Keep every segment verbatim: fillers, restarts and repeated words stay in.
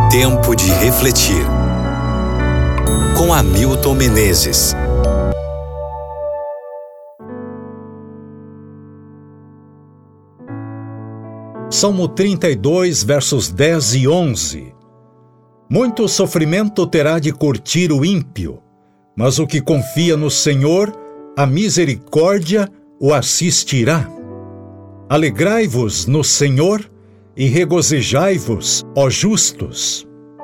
Tempo de refletir. Com Hamilton Menezes. Salmo trinta e dois, versos dez e onze. Muito sofrimento terá de curtir o ímpio, mas o que confia no Senhor, a misericórdia o assistirá. Alegrai-vos no Senhor e regozijai-vos, ó justos.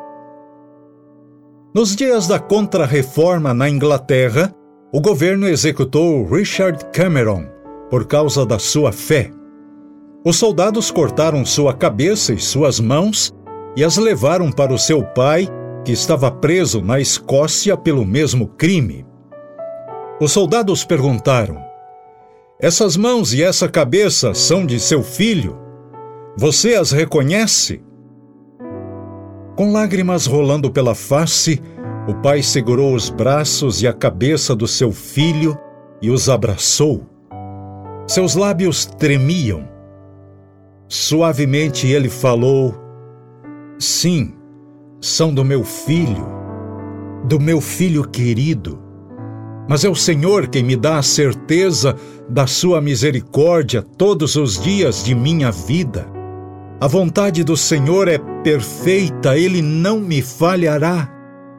Nos dias da Contra-Reforma na Inglaterra, o governo executou Richard Cameron por causa da sua fé. Os soldados cortaram sua cabeça e suas mãos e as levaram para o seu pai, que estava preso na Escócia pelo mesmo crime. Os soldados perguntaram: essas mãos e essa cabeça são de seu filho? Você as reconhece? Com lágrimas rolando pela face, o pai segurou os braços e a cabeça do seu filho e os abraçou. Seus lábios tremiam. Suavemente ele falou: sim, são do meu filho, do meu filho querido. Mas é o Senhor quem me dá a certeza da sua misericórdia todos os dias de minha vida. A vontade do Senhor é perfeita, Ele não me falhará.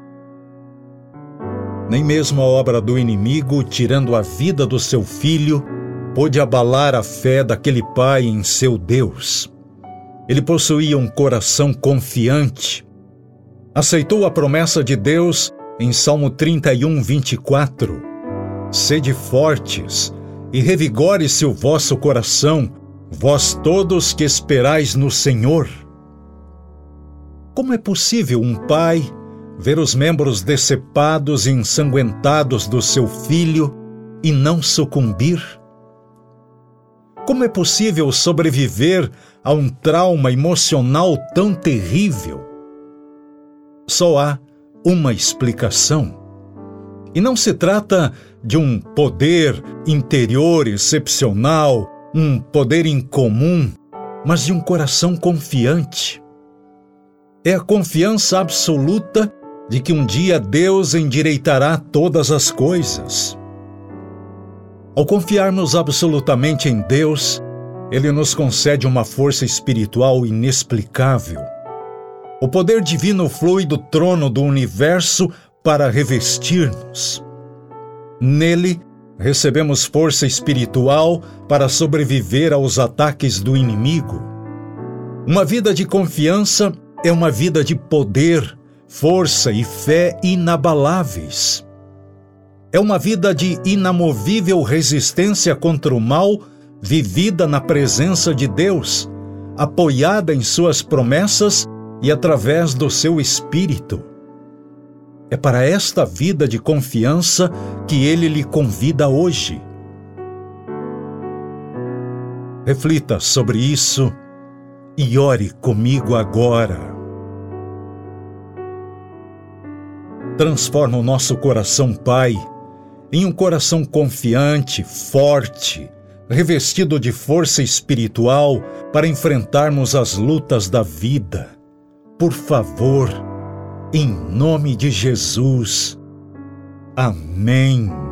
Nem mesmo a obra do inimigo, tirando a vida do seu filho, pôde abalar a fé daquele pai em seu Deus. Ele possuía um coração confiante. Aceitou a promessa de Deus em Salmo trinta e um, vinte e quatro. Sede fortes e revigore-se o vosso coração, vós todos que esperais no Senhor. Como é possível um pai ver os membros decepados e ensanguentados do seu filho e não sucumbir? Como é possível sobreviver a um trauma emocional tão terrível? Só há uma explicação. E não se trata de um poder interior excepcional, um poder incomum, mas de um coração confiante. É a confiança absoluta de que um dia Deus endireitará todas as coisas. Ao confiarmos absolutamente em Deus, Ele nos concede uma força espiritual inexplicável. O poder divino flui do trono do universo para revestir-nos. Nele, recebemos força espiritual para sobreviver aos ataques do inimigo. Uma vida de confiança é uma vida de poder, força e fé inabaláveis. É uma vida de inamovível resistência contra o mal, vivida na presença de Deus, apoiada em suas promessas e através do seu Espírito. É para esta vida de confiança que Ele lhe convida hoje. Reflita sobre isso e ore comigo agora. Transforma o nosso coração, Pai, em um coração confiante, forte, revestido de força espiritual para enfrentarmos as lutas da vida. Por favor, em nome de Jesus. Amém.